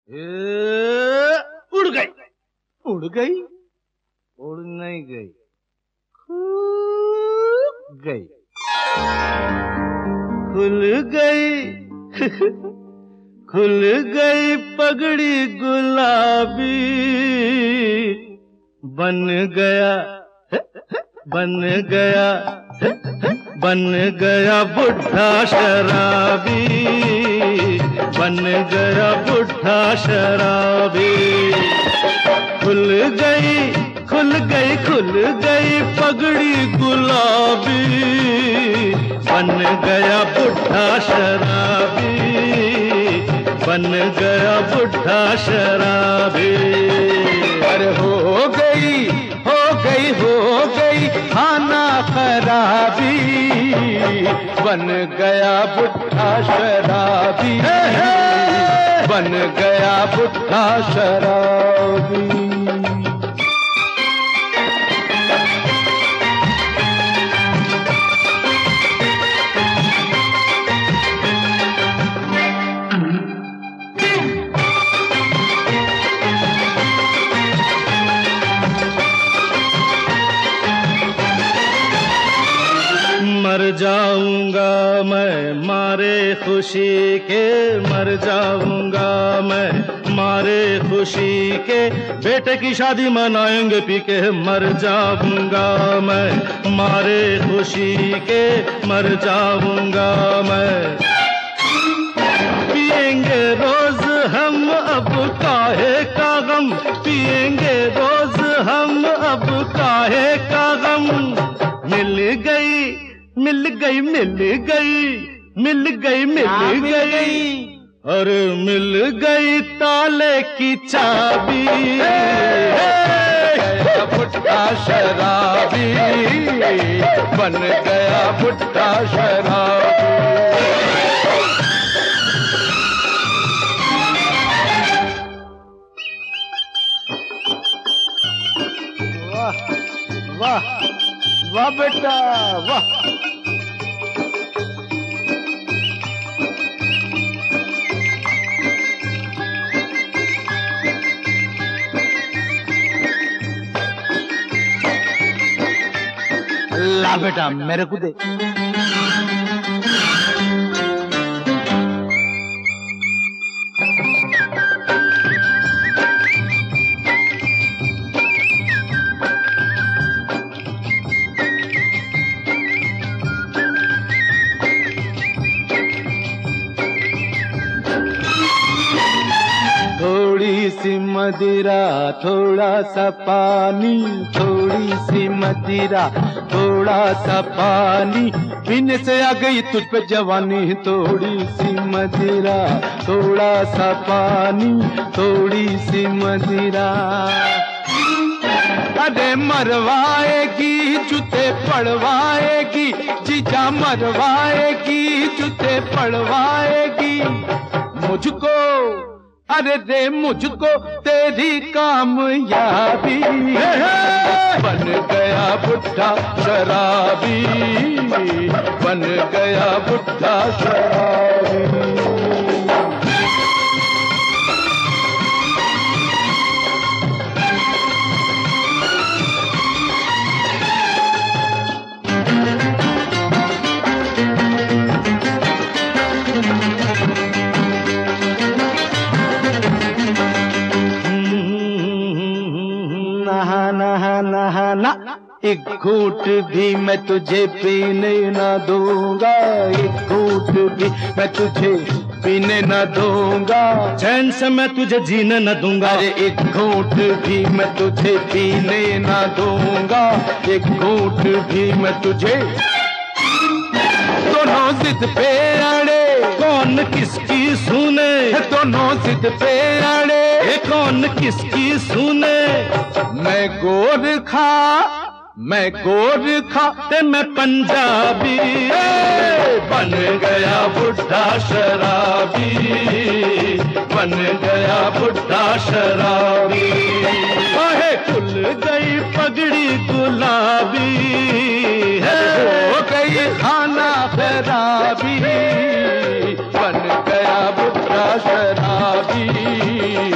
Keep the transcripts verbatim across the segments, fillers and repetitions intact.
ए, उड़ गई उड़ गई उड़ नहीं गई, खुल गई खुल गई खुल गई पगड़ी गुलाबी, बन गया बन गया बन गया बुढ़ा शराबी, बन गया बुढ़ा शराबी। खुल गई खुल गई खुल गई पगड़ी गुलाबी, बन गया बुढ़ा शराबी, बन गया बुढ़ा शराबी। अरे हो गई हो गई हो गई खाना खराबी, बन गया बुढ़ा शराबी, बन गया बुढ़ा शराबी। मर जाऊंगा मैं मारे खुशी के, मर जाऊंगा मैं मारे खुशी के, बेटे की शादी मनाएंगे पी के। मर जाऊंगा मैं मारे खुशी के, मर जाऊंगा मैं। पिएंगे रोज हम अब काहे का गम, पिएंगे रोज हम अब काहे का गम। मिल गई मिल गई मिल गई मिल गई मिल गई अरे मिल गई ताले की चाबी, बुढ़ा शराबी, बन गया बुढ़ा शराबी। वाह वाह वाह बेटा वाह। ला बेटा मेरे को दे। थोड़ी सी मदिरा थोड़ा सा पानी, थोड़ी सी मदिरा थोड़ा सा पानी, पीने से आ गई तुझ पे जवानी। थोड़ी सी मदिरा थोड़ा सा पानी, थोड़ी सी मदिरा। अरे मरवाएगी जूते पड़वाएगी, जीजा मरवाएगी जूते पड़वाएगी मुझको। अरे रे मुझको तेरी कामयाबी, बन गया बुढ़ा शराबी, बन गया बुढ़ा शराबी। ना एक घूंट भी मैं तुझे पीने ना दूंगा, एक घूंट भी मैं तुझे पीने ना दूंगा, चैन से मैं तुझे जीने ना दूंगा। अरे एक घूंट भी मैं तुझे पीने ना दूंगा, एक घूंट भी मैं तुझे। दोनों जिद पे अड़े कौन किसकी सुने, दोनों जिद पे अड़े कौन किसकी सुने। मैं गोरखा मैं गोरखा ते मैं पंजाबी, बन गया बुढ़ा शराबी, बन गया बुढ़ा शराबी। काहे खुल गई पगड़ी गुलाबी, हो गई खाना खराबी, बन गया बुढ़ा शराबी,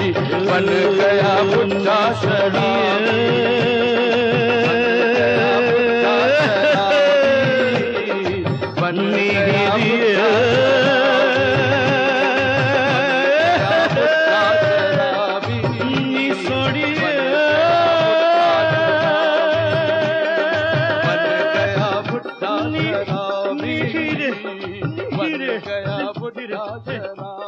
बन गया बुढ़ा शराबी, बन गया बुढ़ा शराबी, नी सोड़िए बन गया बुढ़ा शराबी, बन गया बुढ़ा शराबी।